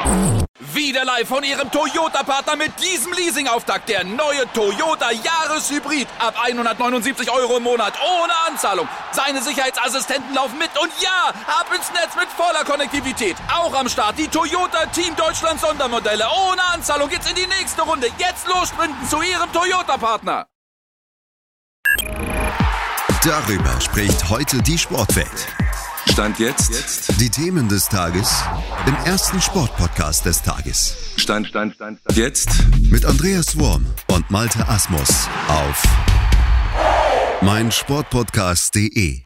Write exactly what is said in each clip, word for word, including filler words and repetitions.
Wieder live von Ihrem Toyota-Partner mit diesem Leasing-Auftakt. Der neue Toyota Jahreshybrid. Ab hundertneunundsiebzig Euro im Monat. Ohne Anzahlung. Seine Sicherheitsassistenten laufen mit. Und ja, ab ins Netz mit voller Konnektivität. Auch am Start die Toyota Team Deutschland Sondermodelle. Ohne Anzahlung geht's in die nächste Runde. Jetzt los sprinten zu Ihrem Toyota-Partner. Darüber spricht heute die Sportwelt. Stand jetzt. jetzt. Die Themen des Tages im ersten Sportpodcast des Tages. Stand, Stand, Stand, Stand. Jetzt. Mit Andreas Worm und Malte Asmus auf meinsportpodcast punkt de.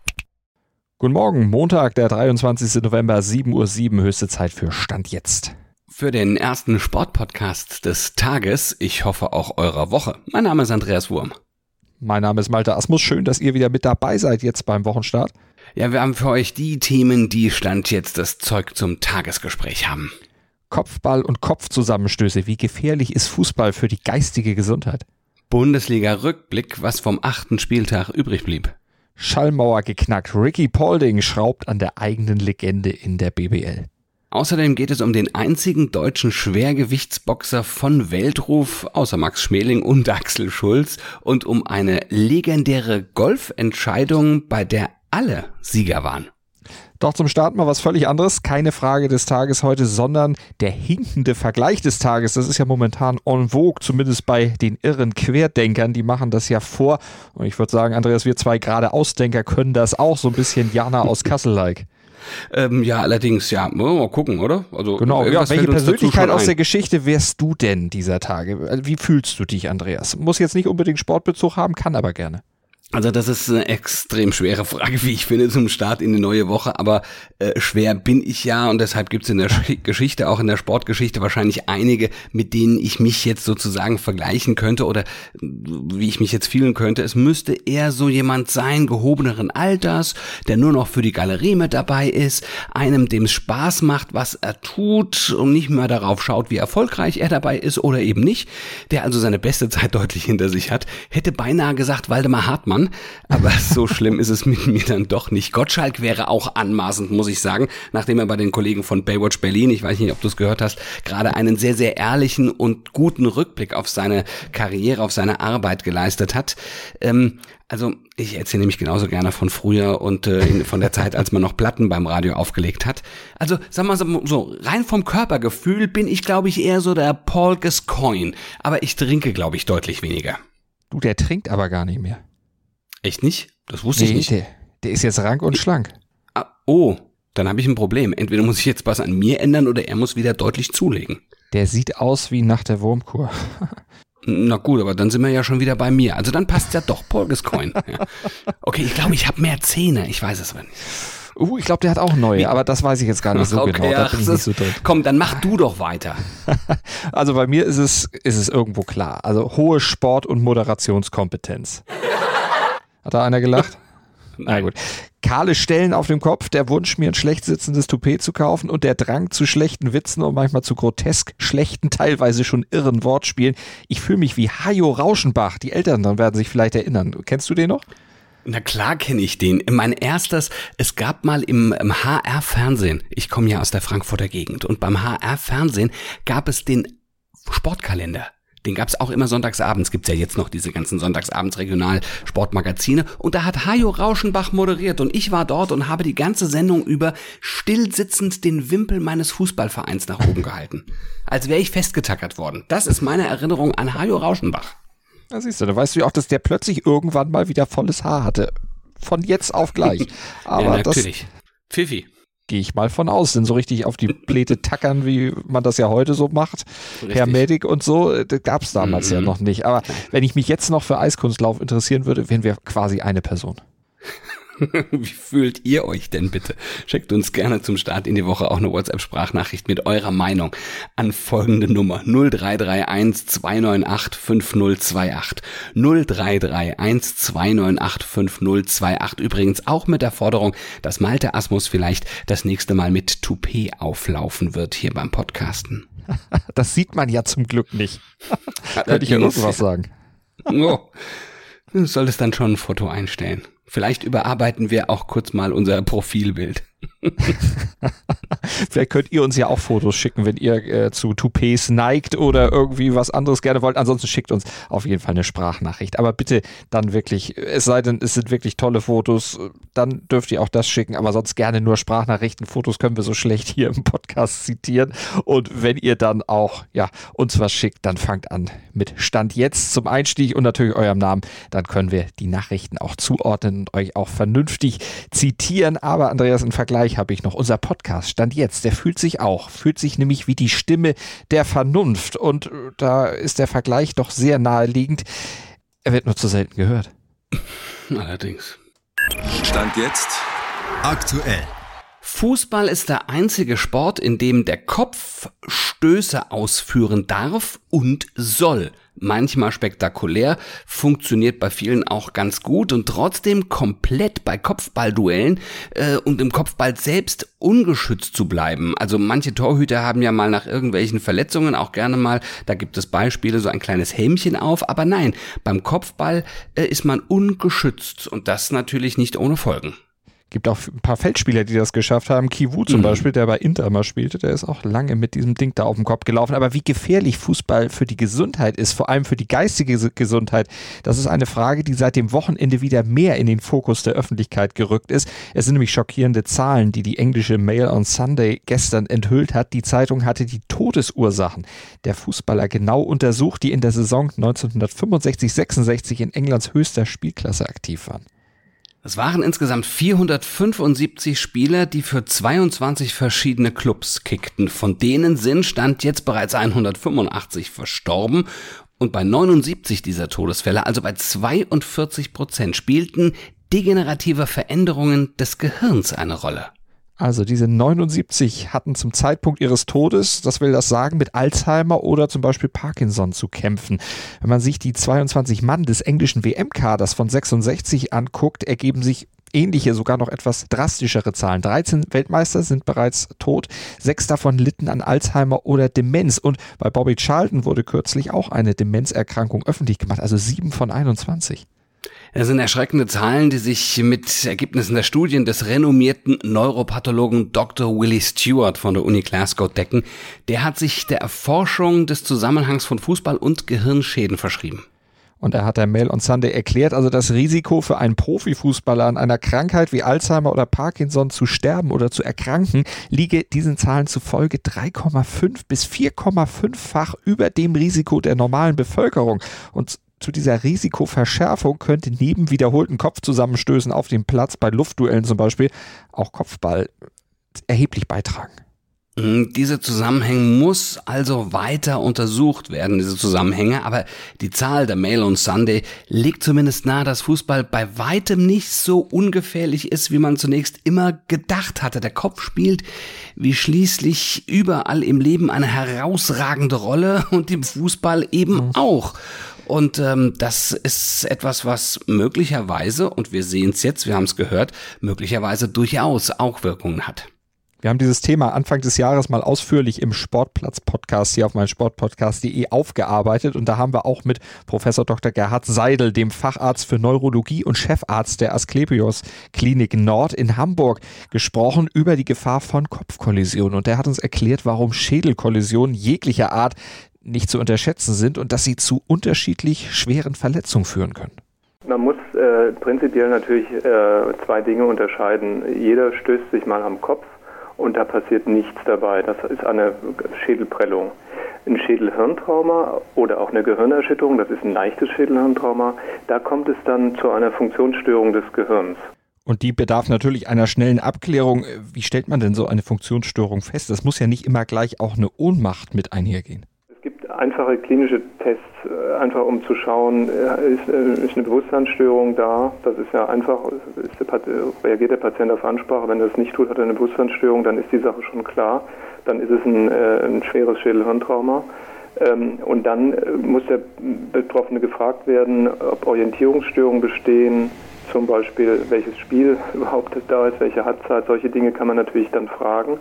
Guten Morgen, Montag, der dreiundzwanzigster November, sieben Uhr sieben, höchste Zeit für Stand jetzt. Für den ersten Sportpodcast des Tages, ich hoffe auch eurer Woche. Mein Name ist Andreas Worm. Mein Name ist Malte Asmus. Schön, dass ihr wieder mit dabei seid jetzt beim Wochenstart. Ja, wir haben für euch die Themen, die Stand jetzt das Zeug zum Tagesgespräch haben. Kopfball- und Kopfzusammenstöße. Wie gefährlich ist Fußball für die geistige Gesundheit? Bundesliga-Rückblick, was vom achten Spieltag übrig blieb. Schallmauer geknackt. Ricky Paulding schraubt an der eigenen Legende in der B B L. Außerdem geht es um den einzigen deutschen Schwergewichtsboxer von Weltruf, außer Max Schmeling und Axel Schulz, und um eine legendäre Golfentscheidung, bei der alle Sieger waren. Doch zum Start mal was völlig anderes. Keine Frage des Tages heute, sondern der hinkende Vergleich des Tages. Das ist ja momentan en vogue, zumindest bei den irren Querdenkern. Die machen das ja vor. Und ich würde sagen, Andreas, wir zwei gerade Ausdenker können das auch so ein bisschen Jana aus Kassel-like. Ähm, ja, allerdings, ja, mal gucken, oder? Also, genau, ja, welche Persönlichkeit aus der Geschichte wärst du denn dieser Tage? Wie fühlst du dich, Andreas? Muss jetzt nicht unbedingt Sportbezug haben, kann aber gerne. Also das ist eine extrem schwere Frage, wie ich finde, zum Start in die neue Woche, aber äh, schwer bin ich ja, und deshalb gibt es in der Sch- Geschichte, auch in der Sportgeschichte wahrscheinlich einige, mit denen ich mich jetzt sozusagen vergleichen könnte oder wie ich mich jetzt fühlen könnte. Es müsste eher so jemand sein, gehobeneren Alters, der nur noch für die Galerie mit dabei ist, einem, dem es Spaß macht, was er tut und nicht mehr darauf schaut, wie erfolgreich er dabei ist oder eben nicht, der also seine beste Zeit deutlich hinter sich hat. Hätte beinahe gesagt Waldemar Hartmann, aber so schlimm ist es mit mir dann doch nicht. Gottschalk wäre auch anmaßend, muss ich sagen, nachdem er bei den Kollegen von Baywatch Berlin, ich weiß nicht, ob du es gehört hast, gerade einen sehr, sehr ehrlichen und guten Rückblick auf seine Karriere, auf seine Arbeit geleistet hat. Ähm, also ich erzähle nämlich genauso gerne von früher und äh, in, von der Zeit, als man noch Platten beim Radio aufgelegt hat. Also sagen wir mal so, rein vom Körpergefühl bin ich, glaube ich, eher so der Paul Gascoigne, aber ich trinke, glaube ich, deutlich weniger. Du, der trinkt aber gar nicht mehr. Echt nicht? Das wusste nee, ich nicht. Der, der ist jetzt rank und schlank. Ah, oh, dann habe ich ein Problem. Entweder muss ich jetzt was an mir ändern oder er muss wieder deutlich zulegen. Der sieht aus wie nach der Wurmkur. Na gut, aber dann sind wir ja schon wieder bei mir. Also dann passt ja doch Paul Gascoigne. Ja. Okay, ich glaube, ich habe mehr Zähne. Ich weiß es aber nicht. Uh, ich glaube, der hat auch neue, wie? Aber das weiß ich jetzt gar nicht so okay, genau. Da bin ich nicht so drin. Komm, dann mach du doch weiter. Also bei mir ist es, ist es irgendwo klar. Also hohe Sport- und Moderationskompetenz. Hat da einer gelacht? Na gut. Kahle Stellen auf dem Kopf, der Wunsch, mir ein schlecht sitzendes Toupet zu kaufen und der Drang zu schlechten Witzen und manchmal zu grotesk schlechten, teilweise schon irren Wortspielen. Ich fühle mich wie Hajo Rauschenbach. Die Älteren werden sich vielleicht erinnern. Kennst du den noch? Na klar kenne ich den. Mein erstes, es gab mal im, im H R-Fernsehen, ich komme ja aus der Frankfurter Gegend, und beim H R-Fernsehen gab es den Sportkalender. Den gab's auch immer sonntagsabends, gibt's ja jetzt noch diese ganzen sonntagsabends Regional-Sportmagazine, und da hat Hajo Rauschenbach moderiert und ich war dort und habe die ganze Sendung über stillsitzend den Wimpel meines Fußballvereins nach oben gehalten. Als wäre ich festgetackert worden. Das ist meine Erinnerung an Hajo Rauschenbach. Da siehst du, da weißt du ja auch, dass der plötzlich irgendwann mal wieder volles Haar hatte. Von jetzt auf gleich. Aber ja, natürlich. Das Pfiffi. Gehe ich mal von aus, denn so richtig auf die Pläte tackern, wie man das ja heute so macht, Richtig. Hermetik und so, das gab es damals mhm. ja noch nicht. Aber wenn ich mich jetzt noch für Eiskunstlauf interessieren würde, wären wir quasi eine Person. Wie fühlt ihr euch denn bitte? Schickt uns gerne zum Start in die Woche auch eine WhatsApp-Sprachnachricht mit eurer Meinung an folgende Nummer null drei drei eins zwei neun acht fünf null zwei acht. null drei drei eins zwei neun acht fünf null zwei acht. Übrigens auch mit der Forderung, dass Malte Asmus vielleicht das nächste Mal mit Toupet auflaufen wird hier beim Podcasten. Das sieht man ja zum Glück nicht. Könnte ich ja irgendwas sagen. Oh. Du solltest dann schon ein Foto einstellen. Vielleicht überarbeiten wir auch kurz mal unser Profilbild. Vielleicht könnt ihr uns ja auch Fotos schicken, wenn ihr äh, zu Toupets neigt oder irgendwie was anderes gerne wollt. Ansonsten schickt uns auf jeden Fall eine Sprachnachricht. Aber bitte dann wirklich, es sei denn, es sind wirklich tolle Fotos, dann dürft ihr auch das schicken. Aber sonst gerne nur Sprachnachrichten. Fotos können wir so schlecht hier im Podcast zitieren. Und wenn ihr dann auch ja uns was schickt, dann fangt an mit Stand jetzt zum Einstieg und natürlich eurem Namen. Dann können wir die Nachrichten auch zuordnen und euch auch vernünftig zitieren. Aber Andreas, im Vergleich habe ich noch unser Podcast Stand jetzt, der fühlt sich auch, fühlt sich nämlich wie die Stimme der Vernunft und da ist der Vergleich doch sehr naheliegend. Er wird nur zu selten gehört. Allerdings. Stand jetzt aktuell. Fußball ist der einzige Sport, in dem der Kopf Stöße ausführen darf und soll. Manchmal spektakulär, funktioniert bei vielen auch ganz gut und trotzdem komplett bei Kopfballduellen äh, und im Kopfball selbst ungeschützt zu bleiben. Also manche Torhüter haben ja mal nach irgendwelchen Verletzungen auch gerne mal, da gibt es Beispiele, so ein kleines Helmchen auf, aber nein, beim Kopfball äh, ist man ungeschützt und das natürlich nicht ohne Folgen. Gibt auch ein paar Feldspieler, die das geschafft haben. Kiwu zum mhm. Beispiel, der bei Inter mal spielte, der ist auch lange mit diesem Ding da auf dem Kopf gelaufen. Aber wie gefährlich Fußball für die Gesundheit ist, vor allem für die geistige Gesundheit, das ist eine Frage, die seit dem Wochenende wieder mehr in den Fokus der Öffentlichkeit gerückt ist. Es sind nämlich schockierende Zahlen, die die englische Mail on Sunday gestern enthüllt hat. Die Zeitung hatte die Todesursachen der Fußballer genau untersucht, die in der Saison neunzehnhundertfünfundsechzig sechsundsechzig in Englands höchster Spielklasse aktiv waren. Es waren insgesamt vierhundertfünfundsiebzig Spieler, die für zweiundzwanzig verschiedene Clubs kickten. Von denen sind Stand jetzt bereits hundertfünfundachtzig verstorben. Und bei neunundsiebzig dieser Todesfälle, also bei zweiundvierzig Prozent, spielten degenerative Veränderungen des Gehirns eine Rolle. Also diese neunundsiebzig hatten zum Zeitpunkt ihres Todes, das will das sagen, mit Alzheimer oder zum Beispiel Parkinson zu kämpfen. Wenn man sich die zweiundzwanzig Mann des englischen W M-Kaders von sechsundsechzig anguckt, ergeben sich ähnliche, sogar noch etwas drastischere Zahlen. dreizehn Weltmeister sind bereits tot, sechs davon litten an Alzheimer oder Demenz. Und bei Bobby Charlton wurde kürzlich auch eine Demenzerkrankung öffentlich gemacht, also sieben von einundzwanzig. Das sind erschreckende Zahlen, die sich mit Ergebnissen der Studien des renommierten Neuropathologen Doktor Willie Stewart von der Uni Glasgow decken. Der hat sich der Erforschung des Zusammenhangs von Fußball und Gehirnschäden verschrieben. Und er hat der Mail on Sunday erklärt, also das Risiko für einen Profifußballer an einer Krankheit wie Alzheimer oder Parkinson zu sterben oder zu erkranken, liege diesen Zahlen zufolge drei Komma fünf bis vier Komma fünf-fach über dem Risiko der normalen Bevölkerung. Und zu dieser Risikoverschärfung könnte neben wiederholten Kopfzusammenstößen auf dem Platz bei Luftduellen zum Beispiel auch Kopfball erheblich beitragen. Diese Zusammenhänge muss also weiter untersucht werden, diese Zusammenhänge, aber die Zahl der Mail on Sunday legt zumindest nahe, dass Fußball bei weitem nicht so ungefährlich ist, wie man zunächst immer gedacht hatte. Der Kopf spielt wie schließlich überall im Leben eine herausragende Rolle und im Fußball eben mhm. auch. Und ähm, das ist etwas, was möglicherweise, und wir sehen es jetzt, wir haben es gehört, möglicherweise durchaus auch Wirkungen hat. Wir haben dieses Thema Anfang des Jahres mal ausführlich im Sportplatz-Podcast hier auf meinsportpodcast punkt de aufgearbeitet und da haben wir auch mit Professor Doktor Gerhard Seidel, dem Facharzt für Neurologie und Chefarzt der Asklepios Klinik Nord in Hamburg, gesprochen über die Gefahr von Kopfkollisionen. Und der hat uns erklärt, warum Schädelkollisionen jeglicher Art nicht zu unterschätzen sind und dass sie zu unterschiedlich schweren Verletzungen führen können. Man muss äh, prinzipiell natürlich äh, zwei Dinge unterscheiden. Jeder stößt sich mal am Kopf und da passiert nichts dabei. Das ist eine Schädelprellung. Ein Schädelhirntrauma oder auch eine Gehirnerschütterung, das ist ein leichtes Schädelhirntrauma, da kommt es dann zu einer Funktionsstörung des Gehirns. Und die bedarf natürlich einer schnellen Abklärung. Wie stellt man denn so eine Funktionsstörung fest? Das muss ja nicht immer gleich auch eine Ohnmacht mit einhergehen. Es gibt einfache klinische Tests, einfach um zu schauen, ist, ist eine Bewusstseinsstörung da? Das ist ja einfach, ist der, reagiert der Patient auf Ansprache? Wenn er das nicht tut, hat er eine Bewusstseinsstörung, dann ist die Sache schon klar. Dann ist es ein, ein schweres Schädelhirntrauma. Und dann muss der Betroffene gefragt werden, ob Orientierungsstörungen bestehen, zum Beispiel welches Spiel überhaupt da ist, welche Halbzeit, solche Dinge kann man natürlich dann fragen.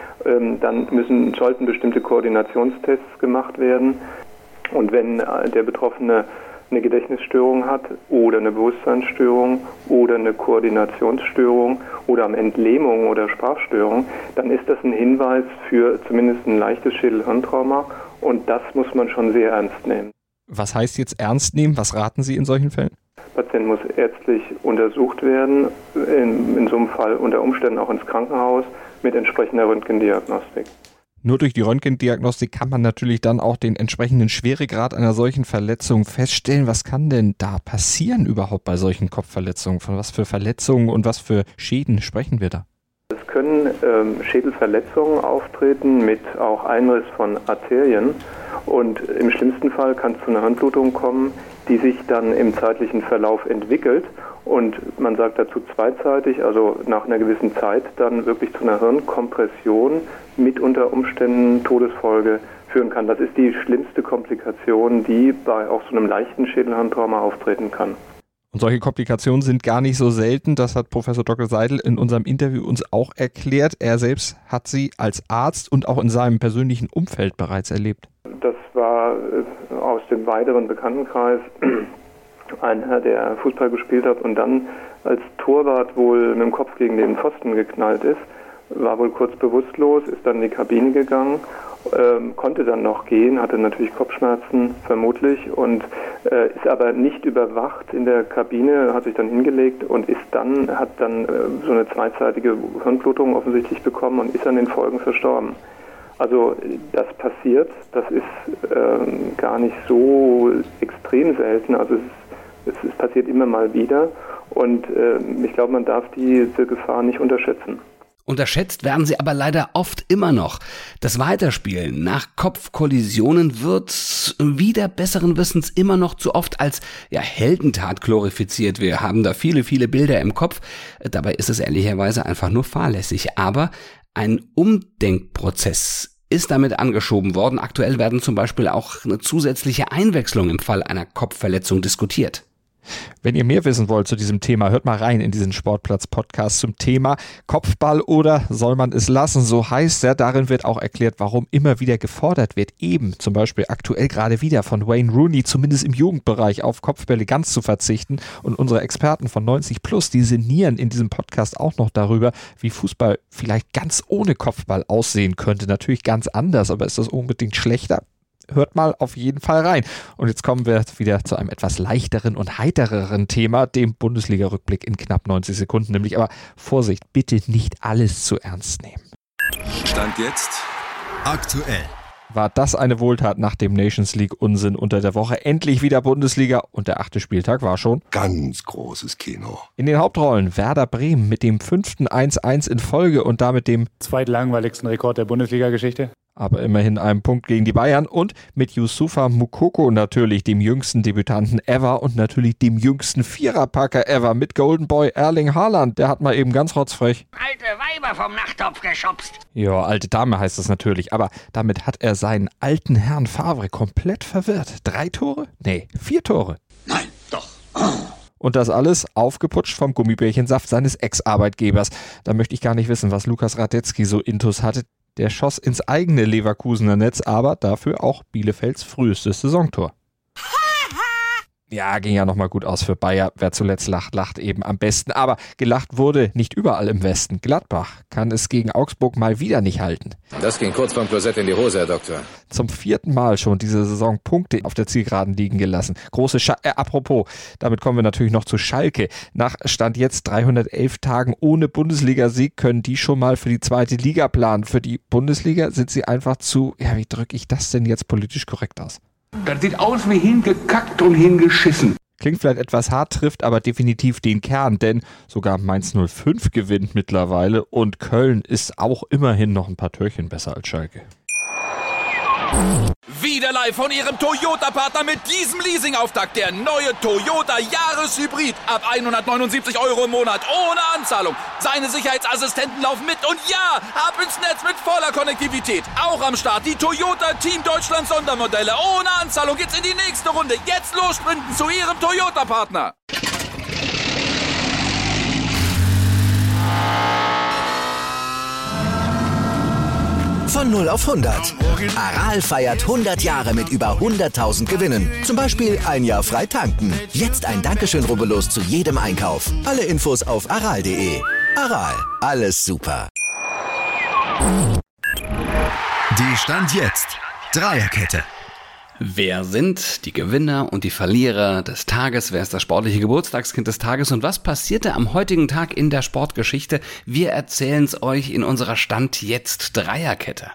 Dann müssen, sollten bestimmte Koordinationstests gemacht werden. Und wenn der Betroffene eine Gedächtnisstörung hat oder eine Bewusstseinsstörung oder eine Koordinationsstörung oder am Ende Lähmung oder Sprachstörung, dann ist das ein Hinweis für zumindest ein leichtes Schädel-Hirntrauma und das muss man schon sehr ernst nehmen. Was heißt jetzt ernst nehmen? Was raten Sie in solchen Fällen? Der Patient muss ärztlich untersucht werden, in, in so einem Fall unter Umständen auch ins Krankenhaus mit entsprechender Röntgendiagnostik. Nur durch die Röntgendiagnostik kann man natürlich dann auch den entsprechenden Schweregrad einer solchen Verletzung feststellen. Was kann denn da passieren überhaupt bei solchen Kopfverletzungen? Von was für Verletzungen und was für Schäden sprechen wir da? Es können ähm, Schädelverletzungen auftreten mit auch Einriss von Arterien und im schlimmsten Fall kann es zu einer Hirnblutung kommen, die sich dann im zeitlichen Verlauf entwickelt und man sagt dazu zweizeitig, also nach einer gewissen Zeit dann wirklich zu einer Hirnkompression mit unter Umständen Todesfolge führen kann. Das ist die schlimmste Komplikation, die bei auch so einem leichten Schädelhirntrauma auftreten kann. Und solche Komplikationen sind gar nicht so selten. Das hat Professor Doktor Seidel in unserem Interview uns auch erklärt. Er selbst hat sie als Arzt und auch in seinem persönlichen Umfeld bereits erlebt. Das war aus dem weiteren Bekanntenkreis einer, der Fußball gespielt hat und dann als Torwart wohl mit dem Kopf gegen den Pfosten geknallt ist, war wohl kurz bewusstlos, ist dann in die Kabine gegangen, ähm, konnte dann noch gehen, hatte natürlich Kopfschmerzen vermutlich und äh, ist aber nicht überwacht in der Kabine, hat sich dann hingelegt und ist dann, hat dann äh, so eine zweizeitige Hirnblutung offensichtlich bekommen und ist an den Folgen verstorben. Also das passiert, das ist ähm, gar nicht so extrem selten, also es, ist, es ist, passiert immer mal wieder und äh, ich glaube, man darf diese Gefahr nicht unterschätzen. Unterschätzt werden sie aber leider oft immer noch. Das Weiterspielen nach Kopfkollisionen wird wieder besseren Wissens immer noch zu oft als ja, Heldentat glorifiziert. Wir haben da viele, viele Bilder im Kopf. Dabei ist es ehrlicherweise einfach nur fahrlässig. Aber ein Umdenkprozess ist damit angeschoben worden. Aktuell werden zum Beispiel auch eine zusätzliche Einwechslung im Fall einer Kopfverletzung diskutiert. Wenn ihr mehr wissen wollt zu diesem Thema, hört mal rein in diesen Sportplatz-Podcast zum Thema Kopfball oder soll man es lassen, so heißt er. Darin wird auch erklärt, warum immer wieder gefordert wird, eben zum Beispiel aktuell gerade wieder von Wayne Rooney, zumindest im Jugendbereich, auf Kopfbälle ganz zu verzichten. Und unsere Experten von neunzig plus, die sinnieren in diesem Podcast auch noch darüber, wie Fußball vielleicht ganz ohne Kopfball aussehen könnte. Natürlich ganz anders, aber ist das unbedingt schlechter? Hört mal auf jeden Fall rein. Und jetzt kommen wir wieder zu einem etwas leichteren und heitereren Thema, dem Bundesliga-Rückblick in knapp neunzig Sekunden. Nämlich aber Vorsicht, bitte nicht alles zu ernst nehmen. Stand jetzt Aktuell. War das eine Wohltat nach dem Nations League-Unsinn unter der Woche? Endlich wieder Bundesliga und der achte Spieltag war schon ganz großes Kino. In den Hauptrollen Werder Bremen mit dem fünften eins eins in Folge und damit dem zweitlangweiligsten Rekord der Bundesliga-Geschichte. Aber immerhin einen Punkt gegen die Bayern und mit Youssoufa Moukoko natürlich, dem jüngsten Debütanten ever und natürlich dem jüngsten Viererpacker ever mit Golden Boy Erling Haaland. Der hat mal eben ganz rotzfrech alte Weiber vom Nachttopf geschubst. Ja, alte Dame heißt es natürlich, aber damit hat er seinen alten Herrn Favre komplett verwirrt. Drei Tore? Nee, vier Tore. Nein, doch. Und das alles aufgeputscht vom Gummibärchensaft seines Ex-Arbeitgebers. Da möchte ich gar nicht wissen, was Lukas Radetzky so intus hatte. Der schoss ins eigene Leverkusener Netz, aber dafür auch Bielefelds frühestes Saisontor. Ja, ging ja nochmal gut aus für Bayer. Wer zuletzt lacht, lacht eben am besten. Aber gelacht wurde nicht überall im Westen. Gladbach kann es gegen Augsburg mal wieder nicht halten. Das ging kurz vom Klosett in die Hose, Herr Doktor. Zum vierten Mal schon diese Saison Punkte auf der Zielgeraden liegen gelassen. Große Scha- äh, apropos, damit kommen wir natürlich noch zu Schalke. Nach Stand jetzt dreihundertelf Tagen ohne Bundesligasieg können die schon mal für die zweite Liga planen. Für die Bundesliga sind sie einfach zu, ja, wie drücke ich das denn jetzt politisch korrekt aus? Das sieht aus wie hingekackt und hingeschissen. Klingt vielleicht etwas hart, trifft aber definitiv den Kern, denn sogar Mainz null fünf gewinnt mittlerweile und Köln ist auch immerhin noch ein paar Türchen besser als Schalke. Wieder live von Ihrem Toyota-Partner mit diesem Leasing-Auftakt. Der neue Toyota Jahreshybrid. Ab hundertneunundsiebzig Euro im Monat. Ohne Anzahlung. Seine Sicherheitsassistenten laufen mit. Und ja, ab ins Netz mit voller Konnektivität. Auch am Start die Toyota Team Deutschland Sondermodelle. Ohne Anzahlung geht's in die nächste Runde. Jetzt los sprinten zu Ihrem Toyota-Partner. Von null auf hundert. Aral feiert hundert Jahre mit über hunderttausend Gewinnen. Zum Beispiel ein Jahr frei tanken. Jetzt ein Dankeschön, rubbellos zu jedem Einkauf. Alle Infos auf aral punkt de. Aral, alles super. Die Stand jetzt Dreierkette. Wer sind die Gewinner und die Verlierer des Tages? Wer ist das sportliche Geburtstagskind des Tages? Und was passierte am heutigen Tag in der Sportgeschichte? Wir erzählen es euch in unserer Stand jetzt Dreierkette.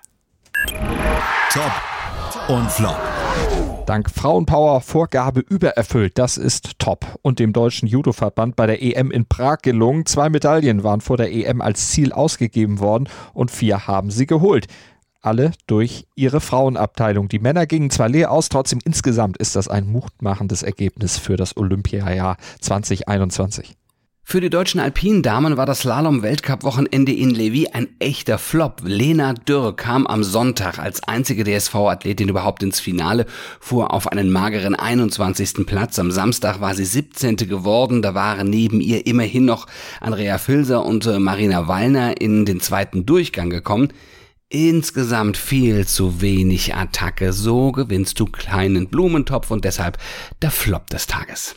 Top und Flop. Dank Frauenpower Vorgabe übererfüllt, das ist top. Und dem deutschen Judoverband bei der E M in Prag gelungen. Zwei Medaillen waren vor der E M als Ziel ausgegeben worden und vier haben sie geholt. Alle durch ihre Frauenabteilung. Die Männer gingen zwar leer aus, trotzdem insgesamt ist das ein mutmachendes Ergebnis für das Olympiajahr zwanzig einundzwanzig. Für die deutschen Alpindamen war das Slalom-Weltcup-Wochenende in Levi ein echter Flop. Lena Dürr kam am Sonntag als einzige D S V-Athletin überhaupt ins Finale, fuhr auf einen mageren einundzwanzigsten Platz. Am Samstag war sie siebzehnte geworden. Da waren neben ihr immerhin noch Andrea Filser und Marina Wallner in den zweiten Durchgang gekommen. Insgesamt viel zu wenig Attacke. So gewinnst du kleinen Blumentopf und deshalb der Flop des Tages.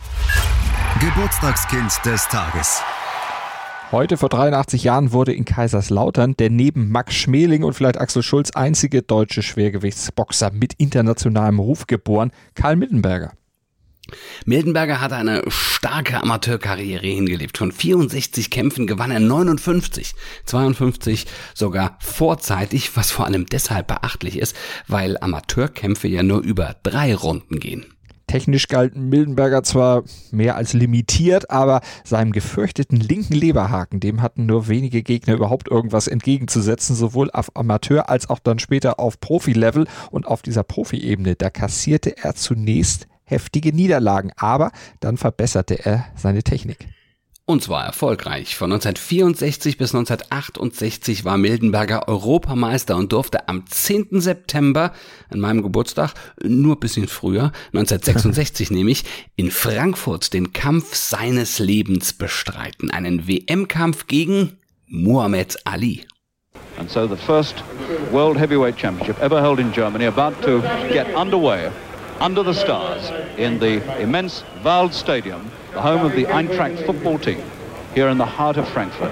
Geburtstagskind des Tages. Heute vor dreiundachtzig Jahren wurde in Kaiserslautern der neben Max Schmeling und vielleicht Axel Schulz einzige deutsche Schwergewichtsboxer mit internationalem Ruf geboren, Karl Mildenberger. Mildenberger hatte eine starke Amateurkarriere hingelegt. Von vierundsechzig Kämpfen gewann er neunundfünfzig, zweiundfünfzig sogar vorzeitig, was vor allem deshalb beachtlich ist, weil Amateurkämpfe ja nur über drei Runden gehen. Technisch galt Mildenberger zwar mehr als limitiert, aber seinem gefürchteten linken Leberhaken, dem hatten nur wenige Gegner überhaupt irgendwas entgegenzusetzen, sowohl auf Amateur- als auch dann später auf Profi-Level. Und auf dieser Profi-Ebene, da kassierte er zunächst heftige Niederlagen, aber dann verbesserte er seine Technik. Und zwar erfolgreich. Von neunzehnhundertvierundsechzig bis neunzehnhundertachtundsechzig war Mildenberger Europameister und durfte am zehnten September, an meinem Geburtstag, nur ein bisschen früher, neunzehnhundertsechsundsechzig nämlich, in Frankfurt den Kampf seines Lebens bestreiten. Einen W M-Kampf gegen Muhammad Ali. And so the first World Heavyweight Championship ever held in Germany about to get underway. Under the stars in the immense Wald Stadium, the home of the Eintracht football team, here in the heart of Frankfurt.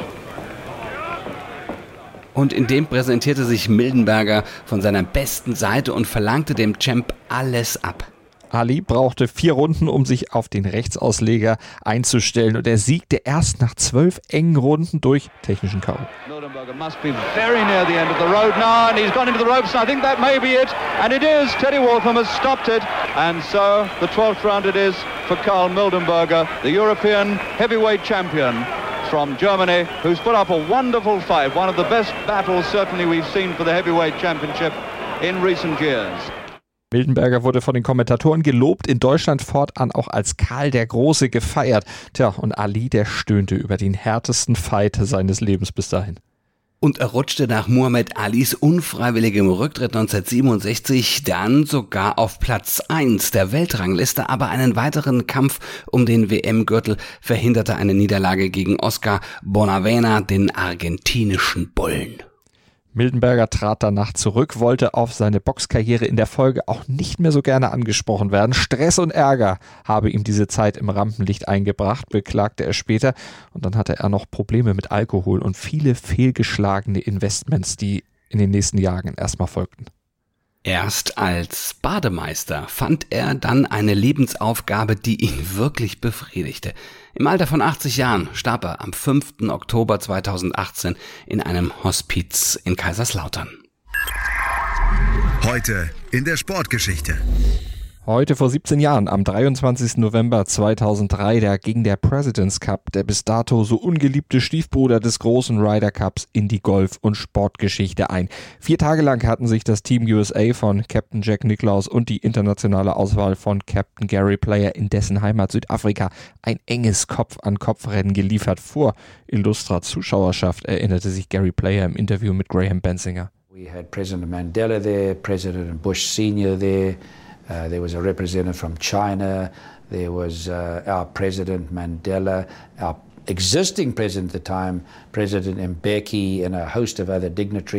Und in dem präsentierte sich Mildenberger von seiner besten Seite und verlangte dem Champ alles ab. Ali brauchte vier Runden, um sich auf den Rechtsausleger einzustellen, und er siegte erst nach zwölf engen Runden durch technischen K O. Mildenberger must be very near the end of the road now, and he's gone into the ropes, and I think that may be it, and it is. Teddy Waltham has stopped it, and so the twelfth round it is for Karl Mildenberger, the European heavyweight champion from Germany, who's put up a wonderful fight, one of the best battles certainly we've seen for the heavyweight championship in recent years. Mildenberger wurde von den Kommentatoren gelobt, in Deutschland fortan auch als Karl der Große gefeiert. Tja, und Ali, der stöhnte über den härtesten Fight seines Lebens bis dahin. Und er rutschte nach Muhammad Alis unfreiwilligem Rücktritt neunzehnhundertsiebenundsechzig dann sogar auf Platz eins der Weltrangliste, aber einen weiteren Kampf um den W M-Gürtel verhinderte eine Niederlage gegen Oscar Bonavena, den argentinischen Bullen. Mildenberger trat danach zurück, wollte auf seine Boxkarriere in der Folge auch nicht mehr so gerne angesprochen werden. Stress und Ärger habe ihm diese Zeit im Rampenlicht eingebracht, beklagte er später. Und dann hatte er noch Probleme mit Alkohol und viele fehlgeschlagene Investments, die in den nächsten Jahren erstmal folgten. Erst als Bademeister fand er dann eine Lebensaufgabe, die ihn wirklich befriedigte. Im Alter von achtzig Jahren starb er am fünften Oktober zweitausendachtzehn in einem Hospiz in Kaiserslautern. Heute in der Sportgeschichte. Heute vor siebzehn Jahren, am dreiundzwanzigsten November zweitausenddrei, da ging der President's Cup, der bis dato so ungeliebte Stiefbruder des großen Ryder Cups, in die Golf- und Sportgeschichte ein. Vier Tage lang hatten sich das Team U S A von Captain Jack Nicklaus und die internationale Auswahl von Captain Gary Player in dessen Heimat Südafrika ein enges Kopf-an-Kopf-Rennen geliefert. Vor illustrer Zuschauerschaft, erinnerte sich Gary Player im Interview mit Graham Bensinger. We had President Mandela there, President Bush Senior there. Uh, there was a representative from China, there was uh, our President Mandela, our existing president at the time, President Mbeki, and a host of other dignitaries.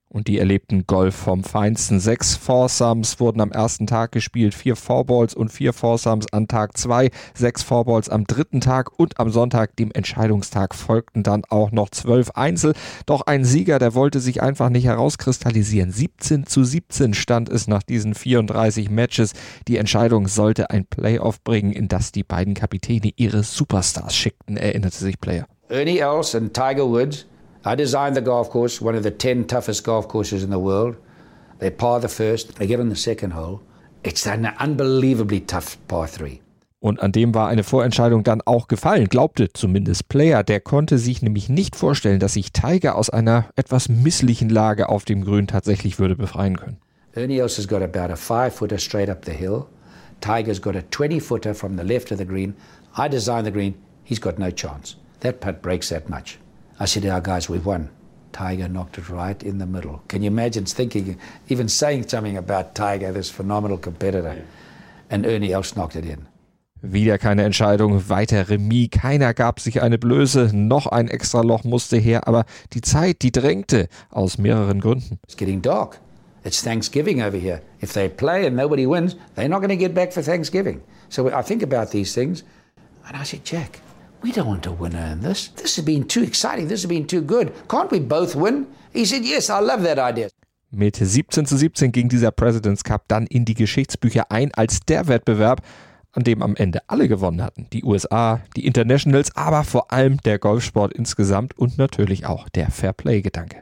Und die erlebten Golf vom Feinsten. Sechs Foursomes wurden am ersten Tag gespielt, vier Fourballs und vier Foursomes an Tag zwei, sechs Fourballs am dritten Tag und am Sonntag, dem Entscheidungstag, folgten dann auch noch zwölf Einzel. Doch ein Sieger, der wollte sich einfach nicht herauskristallisieren. siebzehn zu siebzehn stand es nach diesen vierunddreißig Matches. Die Entscheidung sollte ein Playoff bringen, in das die beiden Kapitäne ihre Superstars schickten, erinnerte sich Player. Ernie Els and Tiger Woods. I designed the golf course, one of the ten toughest golf courses in the world. They par the first, they get on the second hole. It's an unbelievably tough par three. Und an dem war eine Vorentscheidung dann auch gefallen, glaubte zumindest Player. Der konnte sich nämlich nicht vorstellen, dass sich Tiger aus einer etwas misslichen Lage auf dem Grün tatsächlich würde befreien können. Ernie Els has got about a five-footer straight up the hill. Tiger's got a twenty-footer from the left of the green. I designed the green, he's got no chance. That putt breaks that much. I said to our guys, we've won. Tiger knocked it right in the middle. Can you imagine thinking, even saying something about Tiger, this phenomenal competitor, and Ernie Els knocked it in. Wieder keine Entscheidung, weiter Remis, keiner gab sich eine Blöße, noch ein Extraloch musste her, aber die Zeit, die drängte, aus mehreren Gründen. It's getting dark. It's Thanksgiving over here. If they play and nobody wins, they're not going to get back for Thanksgiving. So I think about these things, and I said, Jack, we don't want a winner in this. This has been too exciting. This has been too good. Can't we both win? He said, yes, I love that idea. Mit siebzehn zu siebzehn ging dieser President's Cup dann in die Geschichtsbücher ein als der Wettbewerb, an dem am Ende alle gewonnen hatten. Die U S A, die Internationals, aber vor allem der Golfsport insgesamt und natürlich auch der Fairplay-Gedanke.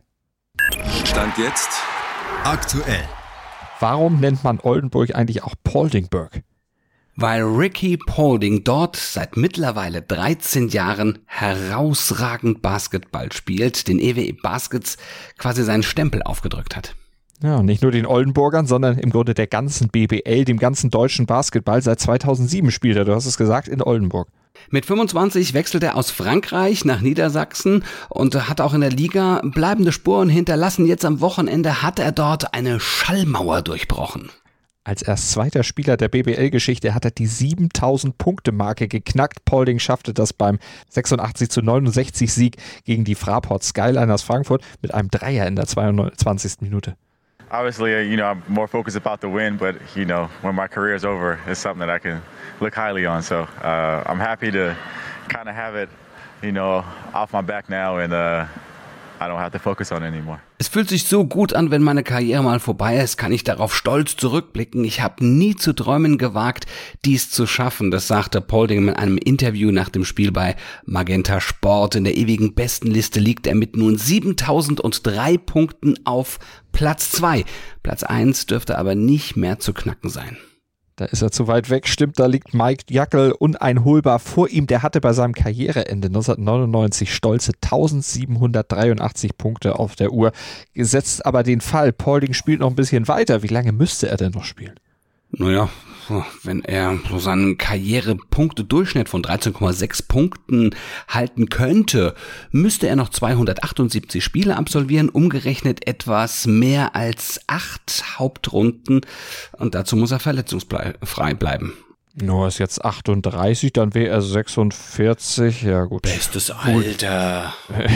Stand jetzt aktuell. Warum nennt man Oldenburg eigentlich auch Poldingburg? Weil Ricky Paulding dort seit mittlerweile dreizehn Jahren herausragend Basketball spielt, den E W E Baskets quasi seinen Stempel aufgedrückt hat. Ja, nicht nur den Oldenburgern, sondern im Grunde der ganzen B B L, dem ganzen deutschen Basketball. Seit zweitausendsieben spielt er, du hast es gesagt, in Oldenburg. Mit fünfundzwanzig wechselt er aus Frankreich nach Niedersachsen und hat auch in der Liga bleibende Spuren hinterlassen. Jetzt am Wochenende hat er dort eine Schallmauer durchbrochen. Als erst zweiter Spieler der B B L-Geschichte hat er die siebentausend-Punkte-Marke geknackt. Paulding schaffte das beim sechsundachtzig zu neunundsechzig Sieg gegen die Fraport Skyliners Frankfurt mit einem Dreier in der zweiundzwanzigsten Minute. Obviously, you know, I'm more focused about the win, but you know, when my career is over, it's something that I can look highly on. So uh, I'm happy to kind of have it, you know, off my back now and uh, I don't have to focus on it anymore. Es fühlt sich so gut an, wenn meine Karriere mal vorbei ist, kann ich darauf stolz zurückblicken. Ich habe nie zu träumen gewagt, dies zu schaffen. Das sagte Paulding in einem Interview nach dem Spiel bei Magenta Sport. In der ewigen Bestenliste liegt er mit nun siebentausenddrei Punkten auf Platz zwei. Platz eins dürfte aber nicht mehr zu knacken sein. Da ist er zu weit weg, stimmt, da liegt Mike Jackel uneinholbar vor ihm. Der hatte bei seinem Karriereende neunzehnhundertneunundneunzig stolze eintausendsiebenhundertdreiundachtzig Punkte auf der Uhr. Gesetzt aber den Fall, Paulding spielt noch ein bisschen weiter. Wie lange müsste er denn noch spielen? Naja, wenn er so seinen Karrierepunktedurchschnitt von dreizehn Komma sechs Punkten halten könnte, müsste er noch zweihundertachtundsiebzig Spiele absolvieren, umgerechnet etwas mehr als acht Hauptrunden. Und dazu muss er verletzungsfrei bleiben. Nur ist jetzt achtunddreißig, dann wäre er sechsundvierzig. Ja gut. Bestes Alter.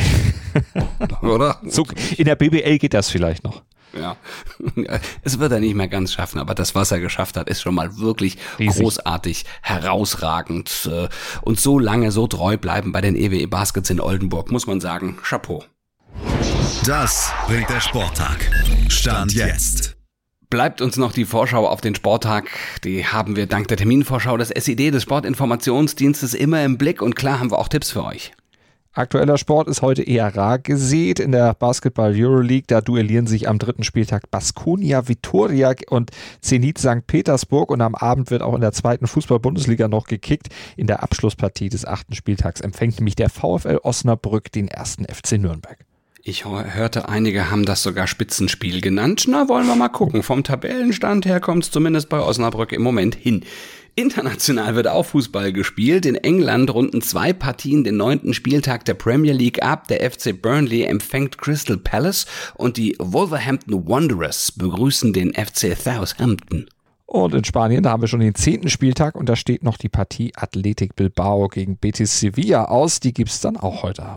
Oder? So, in der B B L geht das vielleicht noch. Ja, es wird er nicht mehr ganz schaffen, aber das, was er geschafft hat, ist schon mal wirklich riesig, großartig, herausragend. Und so lange so treu bleiben bei den E W E Baskets in Oldenburg, muss man sagen, Chapeau. Das bringt der Sporttag. Stand jetzt. Bleibt uns noch die Vorschau auf den Sporttag. Die haben wir dank der Terminvorschau des S I D, des Sportinformationsdienstes, immer im Blick. Und klar haben wir auch Tipps für euch. Aktueller Sport ist heute eher rar gesät. In der Basketball-Euroleague, da duellieren sich am dritten Spieltag Baskonia Vitoria und Zenit Sankt Petersburg. Und am Abend wird auch in der zweiten Fußball-Bundesliga noch gekickt. In der Abschlusspartie des achten Spieltags empfängt nämlich der VfL Osnabrück den ersten F C Nürnberg. Ich hörte, einige haben das sogar Spitzenspiel genannt. Na, wollen wir mal gucken. Vom Tabellenstand her kommt es zumindest bei Osnabrück im Moment hin. International wird auch Fußball gespielt. In England runden zwei Partien den neunten Spieltag der Premier League ab. Der F C Burnley empfängt Crystal Palace und die Wolverhampton Wanderers begrüßen den F C Southampton. Und in Spanien, da haben wir schon den zehnten Spieltag und da steht noch die Partie Athletic Bilbao gegen Betis Sevilla aus. Die gibt's dann auch heute Abend.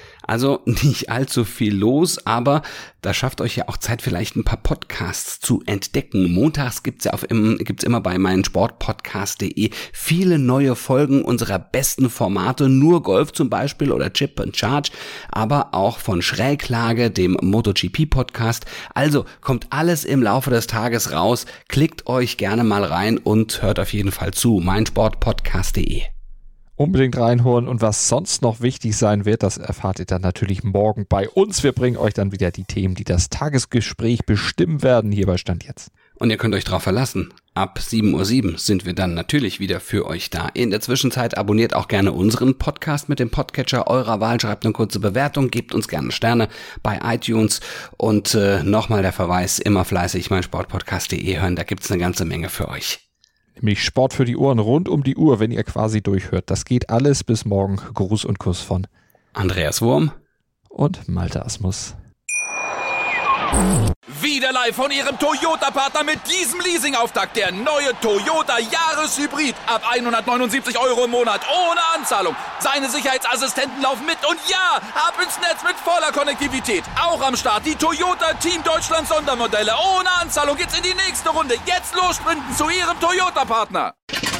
Also nicht allzu viel los, aber da schafft euch ja auch Zeit, vielleicht ein paar Podcasts zu entdecken. Montags gibt's ja auf im, gibt's immer bei meinsportpodcast punkt de viele neue Folgen unserer besten Formate, nur Golf zum Beispiel oder Chip and Charge, aber auch von Schräglage, dem MotoGP-Podcast. Also kommt alles im Laufe des Tages raus. Klickt euch gerne mal rein und hört auf jeden Fall zu. meinsportpodcast punkt de. Unbedingt reinholen, und was sonst noch wichtig sein wird, das erfahrt ihr dann natürlich morgen bei uns. Wir bringen euch dann wieder die Themen, die das Tagesgespräch bestimmen werden, hier bei Stand jetzt. Und ihr könnt euch drauf verlassen. Ab sieben Uhr sieben sind wir dann natürlich wieder für euch da. In der Zwischenzeit abonniert auch gerne unseren Podcast mit dem Podcatcher eurer Wahl, schreibt eine kurze Bewertung, gebt uns gerne Sterne bei iTunes und äh, nochmal der Verweis, immer fleißig meinsportpodcast punkt de hören, da gibt's eine ganze Menge für euch. Nämlich Sport für die Ohren rund um die Uhr, wenn ihr quasi durchhört. Das geht alles bis morgen. Gruß und Kuss von Andreas Wurm und Malte Asmus. Wieder live von Ihrem Toyota-Partner mit diesem Leasing-Auftakt. Der neue Toyota Jahreshybrid. Ab hundertneunundsiebzig Euro im Monat. Ohne Anzahlung. Seine Sicherheitsassistenten laufen mit. Und ja, ab ins Netz mit voller Konnektivität. Auch am Start die Toyota Team Deutschland Sondermodelle. Ohne Anzahlung geht's in die nächste Runde. Jetzt los sprinten zu Ihrem Toyota-Partner.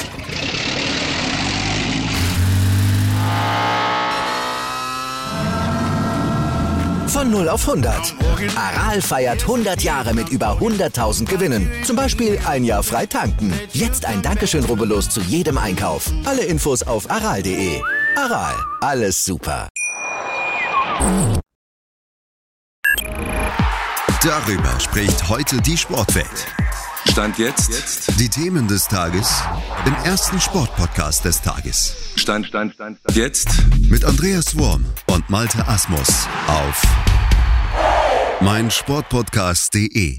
Von null auf hundert. Aral feiert hundert Jahre mit über hunderttausend Gewinnen. Zum Beispiel ein Jahr frei tanken. Jetzt ein Dankeschön, rubbellos zu jedem Einkauf. Alle Infos auf aral punkt de. Aral, alles super. Darüber spricht heute die Sportwelt. Stand jetzt. Die Themen des Tages im ersten Sportpodcast des Tages. Stand, Stand, Stand, Stand. Jetzt. Mit Andreas Worm und Malte Asmus auf meinsportpodcast punkt de.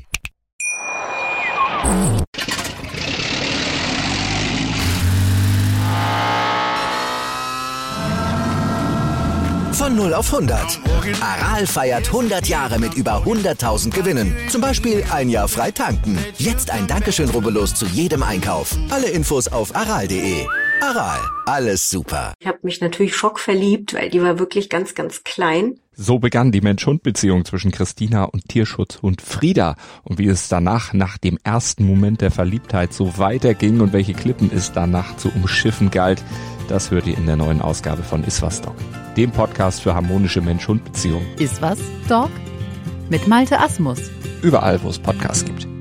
Von null auf hundert. Aral feiert hundert Jahre mit über hunderttausend Gewinnen. Zum Beispiel ein Jahr frei tanken. Jetzt ein Dankeschön, rubbellos zu jedem Einkauf. Alle Infos auf aral punkt de. Aral, alles super. Ich habe mich natürlich schockverliebt, weil die war wirklich ganz, ganz klein. So begann die Mensch-Hund-Beziehung zwischen Christina und Tierschutzhund Frieda. Und wie es danach, nach dem ersten Moment der Verliebtheit, so weiterging und welche Klippen es danach zu umschiffen galt, das hört ihr in der neuen Ausgabe von Iswas Dog, dem Podcast für harmonische Mensch-Hund-Beziehungen. Iswas Dog mit Malte Asmus. Überall, wo es Podcasts gibt.